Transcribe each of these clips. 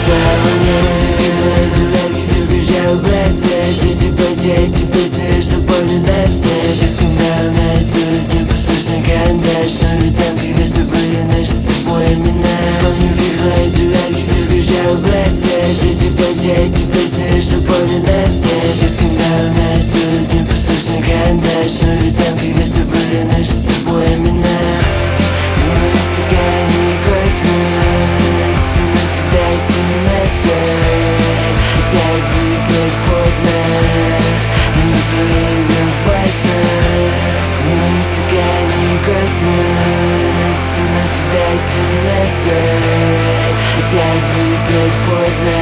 Эти песни, что поминать здесь. Здесь, когда у нас сует непослушный карандаш, но ведь там когда-то были наши с тобой имена. В моем стакане космос, ты навсегда симуляция. Хотя и будет поздно, но не звонил опасно. В моем стакане космос, ты навсегда симуляция. Хотя и будет поздно,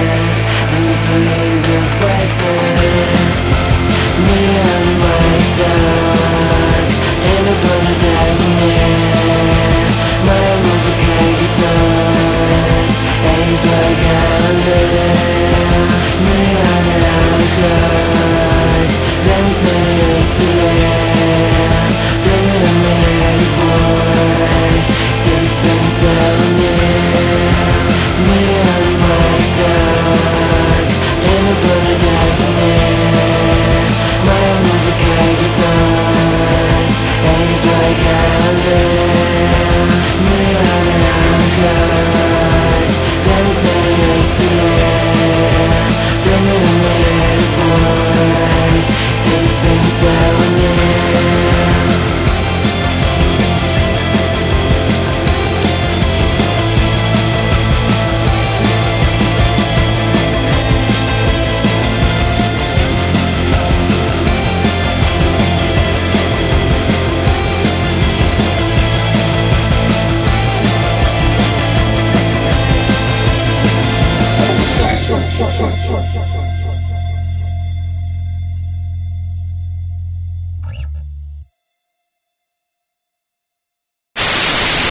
миллион монстров, и напоминает мне моя музыка гипноз, и только он. Миллионы алкоголь, давит на ее вселенной, примерно моя любовь, все достанется мне. Миллион монстров, и напоминает мне моя музыка гипноз, и только он. Миллионы алкоголь, давит на ее вселенной, примерно моя любовь, все достанется мне. Short.